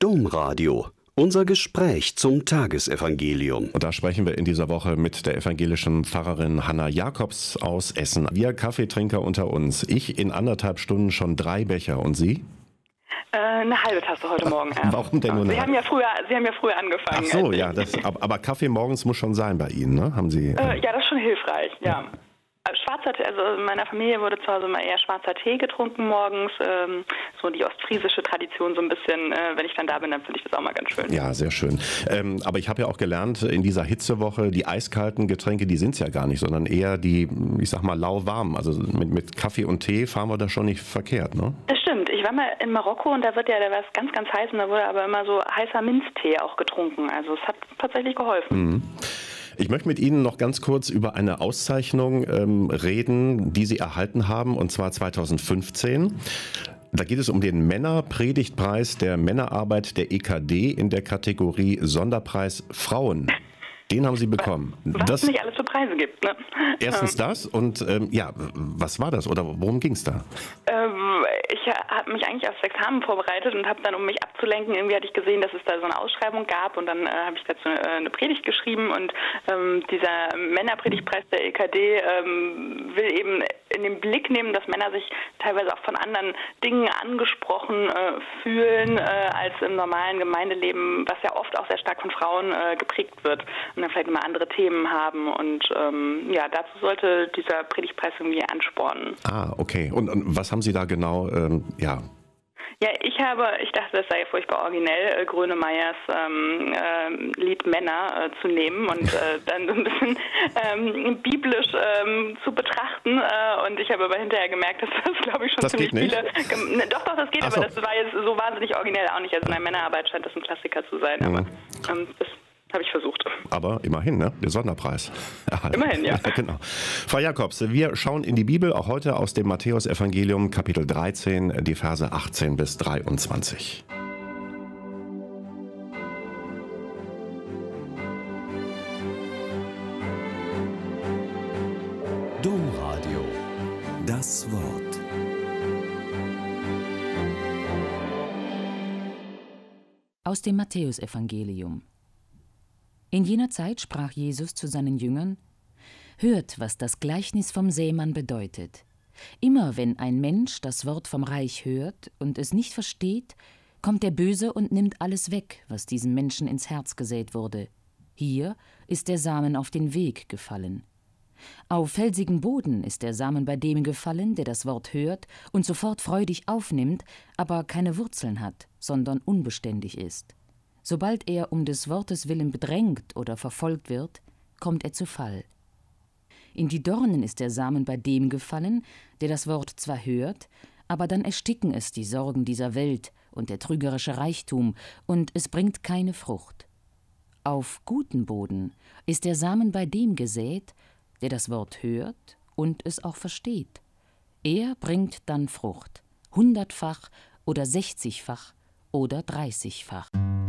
Domradio. Unser Gespräch zum Tagesevangelium. Und da sprechen wir in dieser Woche mit der evangelischen Pfarrerin Hanna Jacobs aus Essen. Wir Kaffeetrinker unter uns. Ich in 1,5 Stunden schon 3 Becher. Und Sie? Eine halbe Tasse heute Morgen. Warum denn nur eine? Sie haben ja früher angefangen. Ach so, ja. Aber Kaffee morgens muss schon sein bei Ihnen, ne? Haben Sie? Ja, das ist schon hilfreich, ja. Schwarzer Tee, also in meiner Familie wurde zu Hause immer eher schwarzer Tee getrunken morgens. So die ostfriesische Tradition so ein bisschen, wenn ich dann da bin, dann finde ich das auch mal ganz schön. Ja, sehr schön. Aber ich habe ja auch gelernt, in dieser Hitzewoche, die eiskalten Getränke, die sind es ja gar nicht, sondern eher die, ich sag mal, lauwarm. Also mit Kaffee und Tee fahren wir da schon nicht verkehrt, ne? Das stimmt. Ich war mal in Marokko und da war es ganz, ganz heiß und da wurde aber immer so heißer Minztee auch getrunken. Also es hat tatsächlich geholfen. Mhm. Ich möchte mit Ihnen noch ganz kurz über eine Auszeichnung reden, die Sie erhalten haben, und zwar 2015. Da geht es um den Männerpredigtpreis der Männerarbeit der EKD in der Kategorie Sonderpreis Frauen. Den haben Sie bekommen. Was es nicht alles für Preise gibt, ne? Erstens das und was war das oder worum ging es da? Ich habe mich eigentlich aufs Examen vorbereitet und habe dann, um mich abzulenken, irgendwie hatte ich gesehen, dass es da so eine Ausschreibung gab und dann habe ich dazu eine Predigt geschrieben und dieser Männerpredigtpreis der EKD will eben in den Blick nehmen, dass Männer sich teilweise auch von anderen Dingen angesprochen fühlen als im normalen Gemeindeleben, was ja oft auch sehr stark von Frauen geprägt wird. Und dann vielleicht immer andere Themen haben und dazu sollte dieser Predigtpreis irgendwie anspornen. Ah, okay. Und was haben Sie da genau, Ja, ich dachte, das sei furchtbar originell, Grönemeyers Lied Männer zu nehmen und dann so ein bisschen biblisch zu betrachten. Und ich habe aber hinterher gemerkt, dass das, glaube ich, schon das ziemlich geht nicht? viele... Doch, das geht, aber das war jetzt so wahnsinnig originell auch nicht. Also in der Männerarbeit scheint das ein Klassiker zu sein, aber das habe ich versucht. Aber immerhin, ne? Der Sonderpreis erhalten. Immerhin, ja. Genau. Frau Jacobs, wir schauen in die Bibel, auch heute aus dem Matthäusevangelium, Kapitel 13, die Verse 18 bis 23. Domradio. Das Wort. Aus dem Matthäusevangelium. In jener Zeit sprach Jesus zu seinen Jüngern: Hört, was das Gleichnis vom Sämann bedeutet. Immer wenn ein Mensch das Wort vom Reich hört und es nicht versteht, kommt der Böse und nimmt alles weg, was diesem Menschen ins Herz gesät wurde. Hier ist der Samen auf den Weg gefallen. Auf felsigen Boden ist der Samen bei dem gefallen, der das Wort hört und sofort freudig aufnimmt, aber keine Wurzeln hat, sondern unbeständig ist. Sobald er um des Wortes willen bedrängt oder verfolgt wird, kommt er zu Fall. In die Dornen ist der Samen bei dem gefallen, der das Wort zwar hört, aber dann ersticken es die Sorgen dieser Welt und der trügerische Reichtum, und es bringt keine Frucht. Auf guten Boden ist der Samen bei dem gesät, der das Wort hört und es auch versteht. Er bringt dann Frucht, 100-fach oder 60-fach oder 30-fach.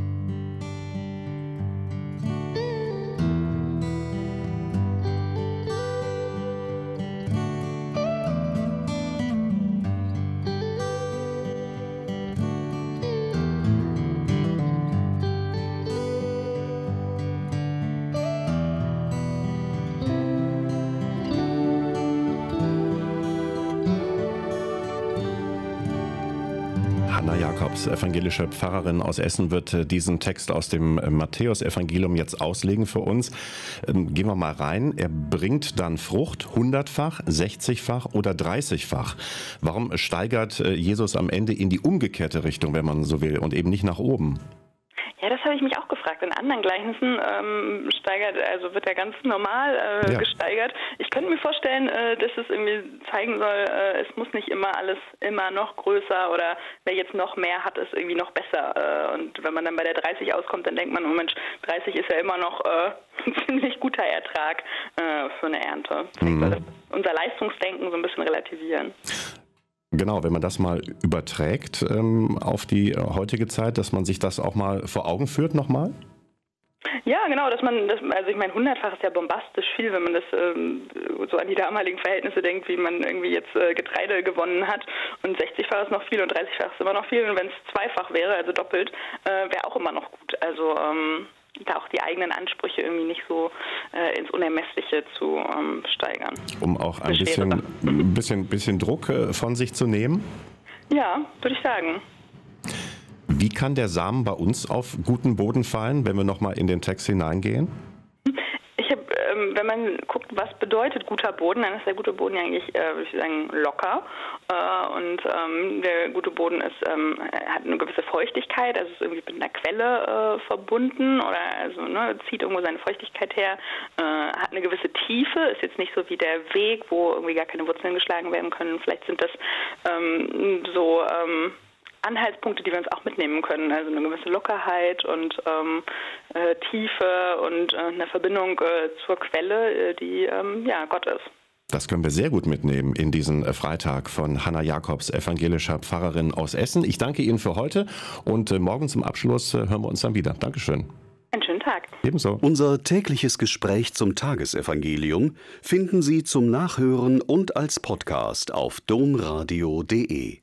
Hanna Jacobs, evangelische Pfarrerin aus Essen, wird diesen Text aus dem Matthäusevangelium jetzt auslegen für uns. Gehen wir mal rein. Er bringt dann Frucht, 100-fach, 60-fach oder 30-fach. Warum steigert Jesus am Ende in die umgekehrte Richtung, wenn man so will, und eben nicht nach oben? Ja, das habe ich mich auch gefragt. In anderen Gleichnissen wird er ganz normal gesteigert. Ich könnte mir vorstellen, dass es irgendwie zeigen soll, es muss nicht immer alles immer noch größer oder wer jetzt noch mehr hat, ist irgendwie noch besser. Und wenn man dann bei der 30 auskommt, dann denkt man, oh Mensch, 30 ist ja immer noch ein ziemlich guter Ertrag für eine Ernte. Vielleicht soll das unser Leistungsdenken so ein bisschen relativieren. Genau, wenn man das mal überträgt auf die heutige Zeit, dass man sich das auch mal vor Augen führt nochmal? Ja, genau, also ich meine, 100-fach ist ja bombastisch viel, wenn man das so an die damaligen Verhältnisse denkt, wie man irgendwie jetzt Getreide gewonnen hat. Und 60-fach ist noch viel und 30-fach ist immer noch viel. Und wenn es zweifach wäre, also doppelt, wäre auch immer noch gut. Also da auch die eigenen Ansprüche irgendwie nicht so ins Unermessliche zu steigern. Um auch ein bisschen Druck von sich zu nehmen? Ja, würde ich sagen. Wie kann der Samen bei uns auf guten Boden fallen, wenn wir nochmal in den Text hineingehen? Wenn man guckt, was bedeutet guter Boden, dann ist der gute Boden ja eigentlich, würde ich sagen, locker. Der gute Boden hat eine gewisse Feuchtigkeit, also ist irgendwie mit einer Quelle verbunden oder zieht irgendwo seine Feuchtigkeit her, hat eine gewisse Tiefe, ist jetzt nicht so wie der Weg, wo irgendwie gar keine Wurzeln geschlagen werden können. Vielleicht sind das Anhaltspunkte, die wir uns auch mitnehmen können, also eine gewisse Lockerheit und Tiefe und eine Verbindung zur Quelle, die Gott ist. Das können wir sehr gut mitnehmen in diesen Freitag von Hanna Jacobs, evangelischer Pfarrerin aus Essen. Ich danke Ihnen für heute und morgen zum Abschluss hören wir uns dann wieder. Dankeschön. Einen schönen Tag. Ebenso. Unser tägliches Gespräch zum Tagesevangelium finden Sie zum Nachhören und als Podcast auf domradio.de.